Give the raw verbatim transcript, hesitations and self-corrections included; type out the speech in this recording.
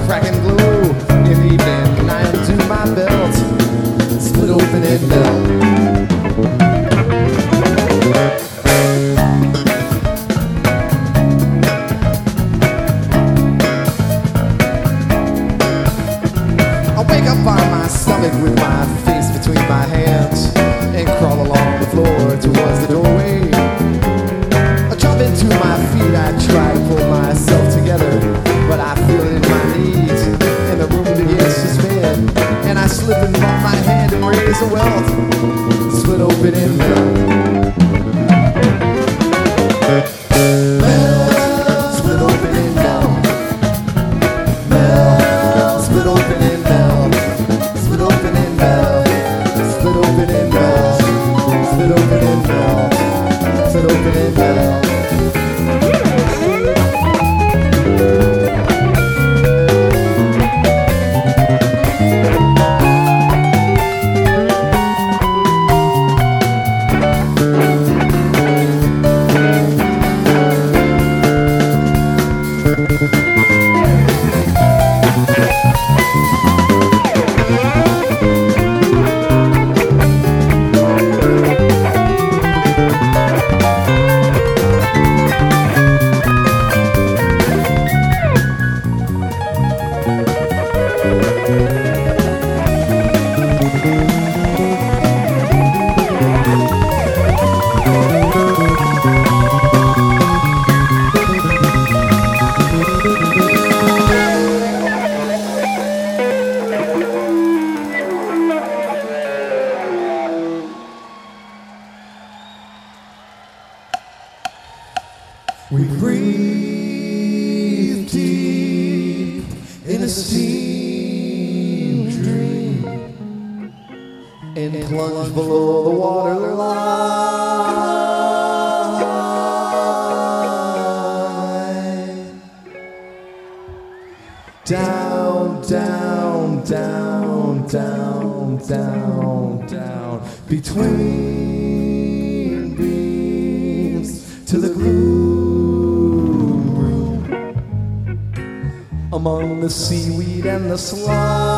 crack and glow. In the evening, I undo my belt, split open and melt. I wake up on my stomach with my face between my hands and crawl along the floor towards the doorway. I jump into my feet, I try to pull myself together, but I feel it in my knees, and the room begins to spin, and I slip and bump my hand and raise a welt, split open and melt. Melt, split open and melt. Melt, split open and melt. Split open and melt. Split open and melt. Split open and melt. Split open and melt. We breathe deep in a steam dream and plunge below the water line. Down, down, down, down, down, down, between beams to the gloom. Among the seaweed and the slime.